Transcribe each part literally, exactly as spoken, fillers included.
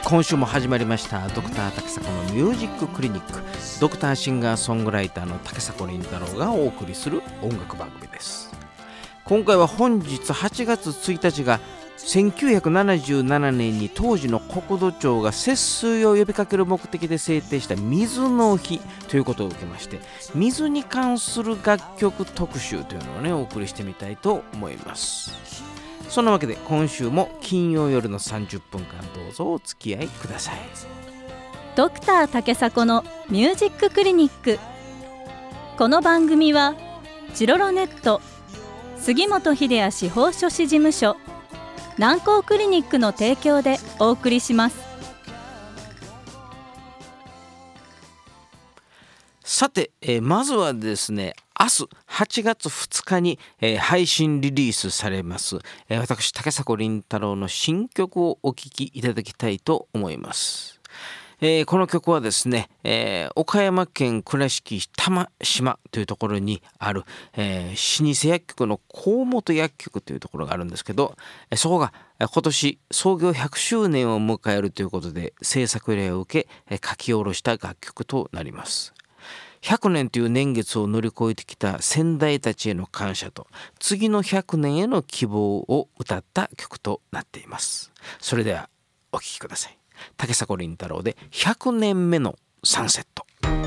今週も始まりましたドクター竹迫のミュージッククリニック。ドクターシンガーソングライターの竹迫倫太郎がお送りする音楽番組です。今回は本日はちがつついたちがせんきゅうひゃくななじゅうななねんに当時の国土庁が節水を呼びかける目的で制定した水の日ということを受けまして、水に関する楽曲特集というのをねお送りしてみたいと思います。そんなわけで今週も金曜夜のさんじゅっぷんかんどうぞお付き合いください。 ドクター竹迫のミュージッククリニック。この番組はチロロネット、杉本秀哉司法書士事務所、南光クリニックの提供でお送りします。 さて、えー、まずはですね、明日はちがつふつかに、えー、配信リリースされます、えー、私竹迫倫太郎の新曲をお聴きいただきたいと思います。えー、この曲はですね、えー、岡山県倉敷玉島というところにある、えー、老舗薬局の河本薬局というところがあるんですけど、えー、そこが今年創業ひゃくしゅうねんを迎えるということで制作依頼を受け、えー、書き下ろした楽曲となります。ひゃくねんという年月を乗り越えてきた先代たちへの感謝と次のひゃくねんへの希望を歌った曲となっています。それではお聴きください。竹迫倫太郎でひゃくねんめのサンセット。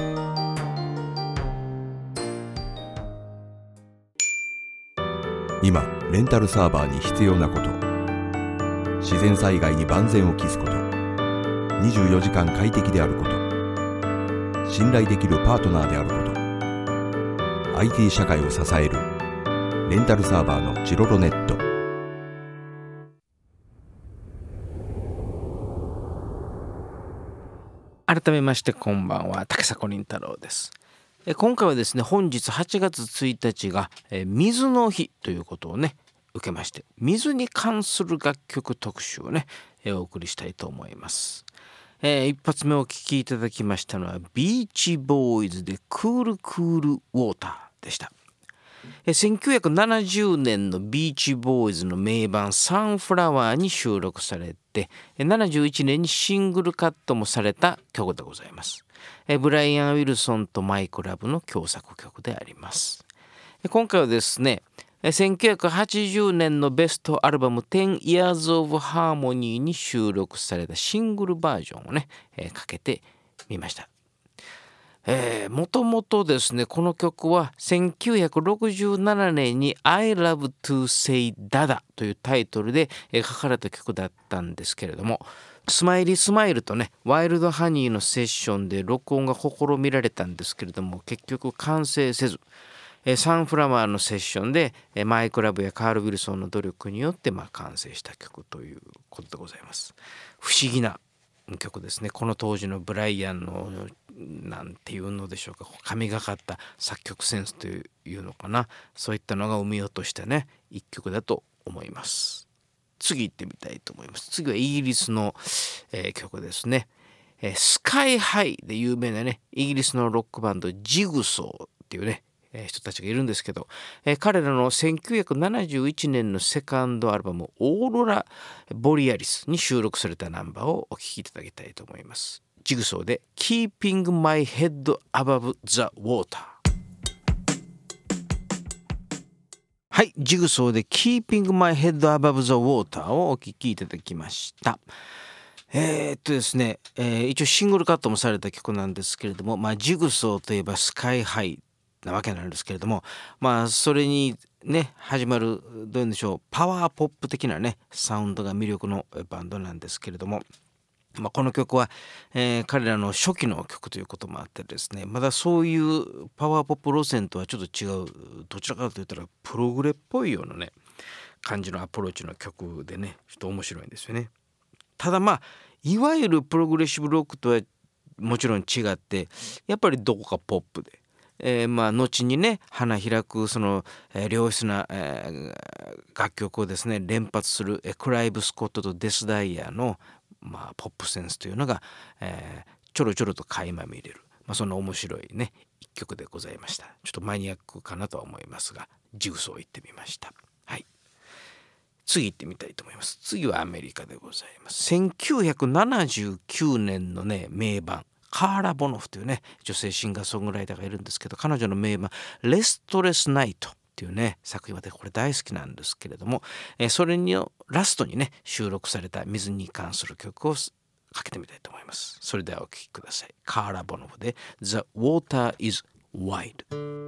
今レンタルサーバーに必要なこと、自然災害に万全を期すこと、にじゅうよじかん快適であること、信頼できるパートナーであること、 アイティー 社会を支えるレンタルサーバーのチロロネット。 改めましてこんばんは、竹迫倫太郎です。え今回はですね、本日はちがつついたちがえ水の日ということをね受けまして、水に関する楽曲特集をねえお送りしたいと思います。えー、一発目お聴きいただきましたのはビーチボーイズでクールクールウォーターでした。えー、せんきゅうひゃくななじゅうねんのビーチボーイズの名盤サンフラワーに収録されて、ななじゅういちねんにシングルカットもされた曲でございます。えー、ブライアン・ウィルソンとマイク・ラブの共作曲であります。えー、今回はですね、せんきゅうひゃくはちじゅうねんのベストアルバム テン Years of Harmony に収録されたシングルバージョンをね、えー、かけてみました。えー、もともとですね、この曲はせんきゅうひゃくろくじゅうななねんに I Love to Say Dada というタイトルで、えー、書かれた曲だったんですけれども、スマイリースマイルとねワイルドハニーのセッションで録音が試みられたんですけれども、結局完成せず、サンフラワーのセッションでマイク・ラブやカール・ウィルソンの努力によってまあ完成した曲ということでございます。不思議な曲ですね。この当時のブライアンのなんていうのでしょうか、神がかった作曲センスというのかな、そういったのが生み落としたね一曲だと思います。次行ってみたいと思います。次はイギリスの、えー、曲ですね。えー、スカイハイで有名なねイギリスのロックバンドジグソーっていうね人たちがいるんですけど、えー、彼らのせんきゅうひゃくななじゅういちねんのセカンドアルバムオーロラボリアリスに収録されたナンバーをお聴きいただきたいと思います。ジグソーで Keeping My Head Above the Water。 はい、ジグソーで Keeping My Head Above the Water をお聴きいただきました。えー、っとですね、えー、一応シングルカットもされた曲なんですけれども、まあ、ジグソーといえばスカイハイなわけなんですけれども、まあそれにね始まるどういうんでしょう、パワーポップ的なねサウンドが魅力のバンドなんですけれども、まあ、この曲は、えー、彼らの初期の曲ということもあってですね、まだそういうパワーポップ路線とはちょっと違う、どちらかといったらプログレっぽいようなね感じのアプローチの曲でね、ちょっと面白いんですよね。ただまあいわゆるプログレッシブロックとはもちろん違って、やっぱりどこかポップで、えー、まあ後にね花開くその、えー、良質な、えー、楽曲をですね連発する、えー、クライブ・スコットとデス・ダイヤの、まあ、ポップセンスというのが、えー、ちょろちょろと垣間見れる、まあ、そんな面白いね一曲でございました。ちょっとマニアックかなとは思いますが、ジグソー行ってみました。はい、 次行ってみたいと思います。次はアメリカでございます。せんきゅうひゃくななじゅうきゅうねんのね名盤、カーラ・ボノフというね女性シンガーソングライターがいるんですけど、彼女の名盤レストレスナイトっていうね作品はこれ大好きなんですけれども、えー、それのラストにね収録された水に関する曲をかけてみたいと思います。それではお聴きください。カーラ・ボノフで The Water is Wide。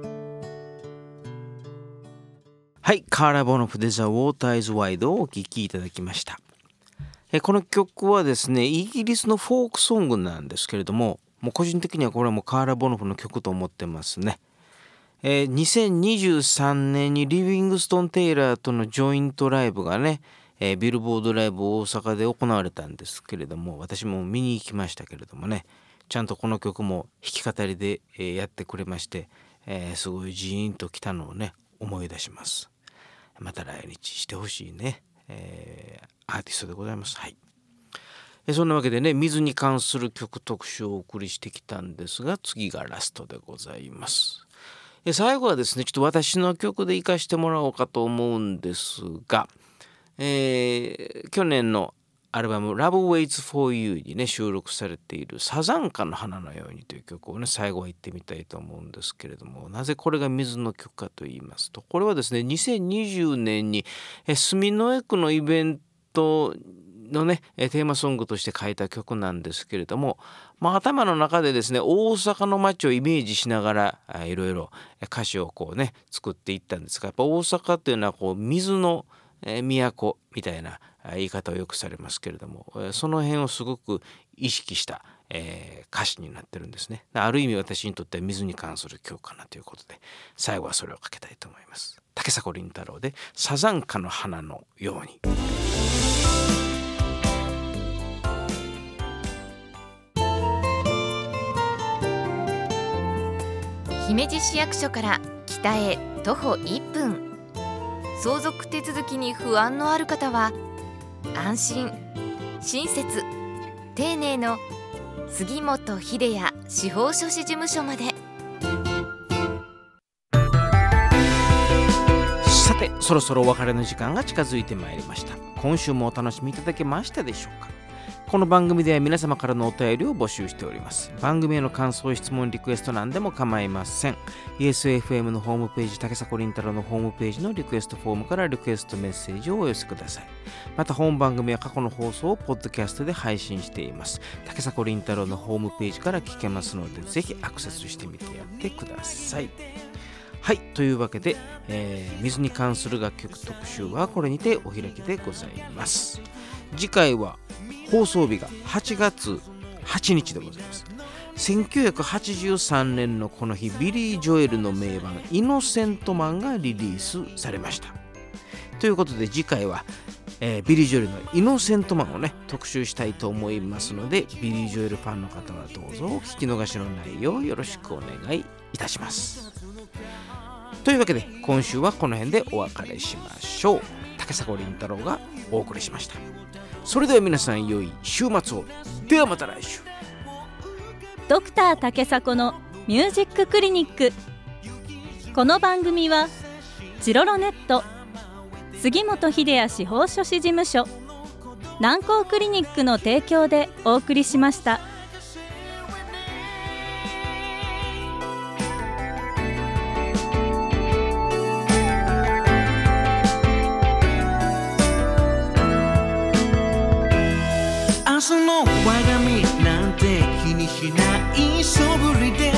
はい、カーラ・ボノフで The Water is Wide をお聴きいただきました。えこの曲はですねイギリスのフォークソングなんですけれども、もう個人的にはこれはもうカーラ・ボノフの曲と思ってますね。えー、にせんにじゅうさんねんにリビングストン・テイラーとのジョイントライブがね、えー、ビルボードライブ大阪で行われたんですけれども、私も見に行きましたけれどもね、ちゃんとこの曲も弾き語りで、えー、やってくれまして、えー、すごいジーンときたのをね思い出します。また来日してほしいね、えー、アーティストでございます。はい。えそんなわけでね水に関する曲特集をお送りしてきたんですが、次がラストでございます。え最後はですねちょっと私の曲で活かしてもらおうかと思うんですが、えー、去年のアルバム Love Waits for You にね収録されているサザンカの花のようにという曲をね最後は言ってみたいと思うんですけれども、なぜこれが水の曲かと言いますと、これはですねにせんにじゅうねんに住之江区のイベントのねテーマソングとして書いた曲なんですけれども、まあ、頭の中でですね大阪の街をイメージしながらいろいろ歌詞をこうね作っていったんですが、やっぱ大阪っていうのはこう水の都みたいな言い方をよくされますけれども、その辺をすごく意識した、えー、歌詞になってるんですね。ある意味私にとっては水に関する曲かなということで、最後はそれをかけたいと思います。竹迫倫太郎でサザンカの花のように。 姫路市役所から北へ徒歩いっぷん、相続手続きに不安のある方は安心親切丁寧の杉本秀也司法書士事務所まで。 さてそろそろお別れの時間が近づいてまいりました。今週もお楽しみいただけましたでしょうか。この番組では皆様からのお便りを募集しております。番組への感想、質問、リクエストなんでも構いません。イーエスエフエム のホームページ、竹迫倫太郎のホームページのリクエストフォームからリクエストメッセージをお寄せください。また本番組は過去の放送をポッドキャストで配信しています。竹迫倫太郎のホームページから聞けますので、ぜひアクセスしてみてやってください。はい、というわけで、えー、水に関する楽曲特集はこれにてお開きでございます。次回は放送日がはちがつはちにちでございます。せんきゅうひゃくはちじゅうさんねんのこの日、ビリー・ジョエルの名盤イノセントマンがリリースされました。ということで次回は、えー、ビリー・ジョエルのイノセントマンをね特集したいと思いますので、ビリー・ジョエルファンの方はどうぞお聞き逃しのないようよろしくお願いいたします。というわけで今週はこの辺でお別れしましょう。竹迫倫太郎がお送りしました。それでは皆さん良い週末を。ではまた来週。 ドクター竹迫のミュージッククリニック。この番組はジロロネット、杉本秀也司法書士事務所、南光クリニックの提供でお送りしました。 明日の我が身なんて気にしない素振りで